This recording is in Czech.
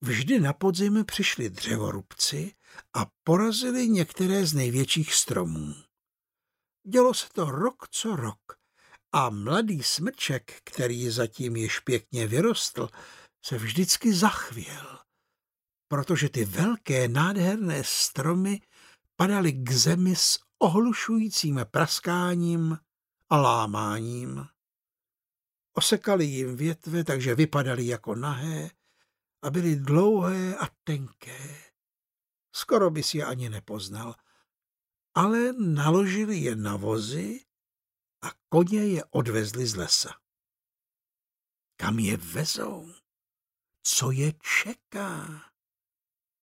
Vždy na podzim přišli dřevorubci a porazili některé z největších stromů. Dělo se to rok co rok a mladý smrček, který zatím již pěkně vyrostl, se vždycky zachvěl, protože ty velké nádherné stromy padaly k zemi s ohlušujícím praskáním a lámáním. Osekali jim větve, takže vypadaly jako nahé a byly dlouhé a tenké. Skoro bys je ani nepoznal, ale naložili je na vozy a koně je odvezli z lesa. Kam je vezou? Co je čeká?